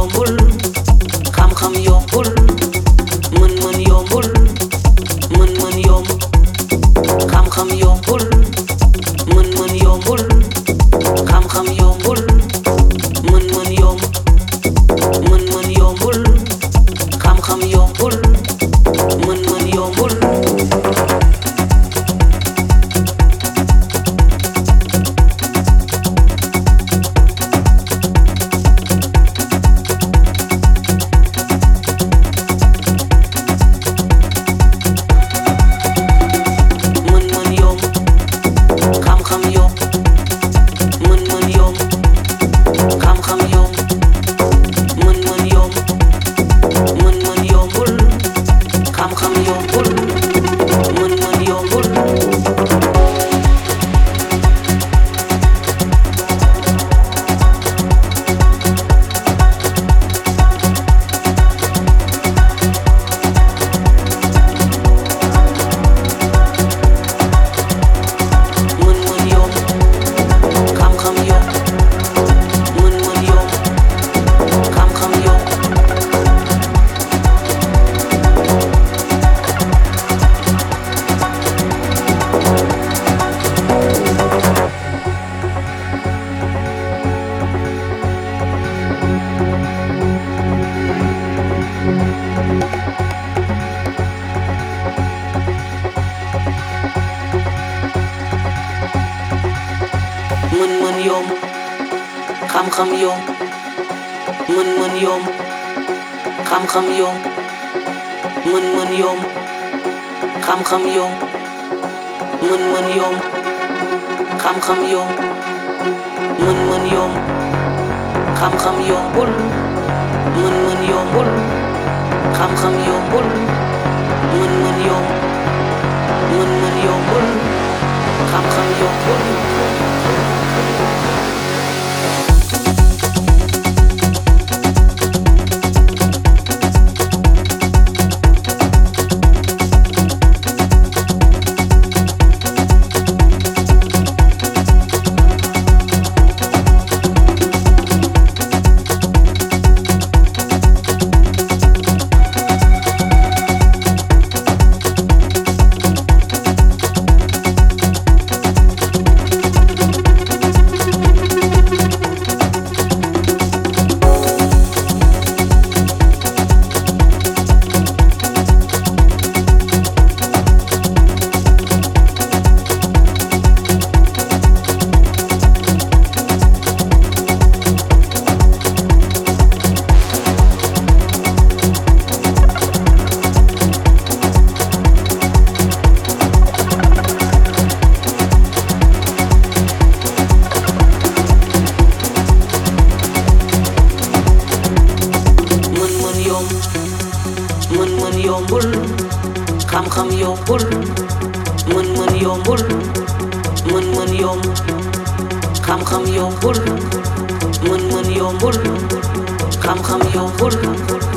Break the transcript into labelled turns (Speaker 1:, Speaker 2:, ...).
Speaker 1: yombul xam-xam yombul mën-mën yombul mën-mën yomb xam-xam yombul mën-mën yombul xam-xam yombul mën-mën yomb mën-mën yombul xam-xam yombul mën-mën yombul mën-mën yomb xam-xam yomb mën-mën yomb xam-xam yomb mën-mën yomb xam-xam yomb mën-mën yomb xam-xam yomb mën-mën yomb xam-xam yombul mën-mën yombul xam-xam yombul mën-mën yomb mën-mën yombul xam-xam yombul mën-mën yombul xam-xam yombul mën-mën yombul mën-mën yomb xam-xam yombul mën-mën yombul xam-xam yombul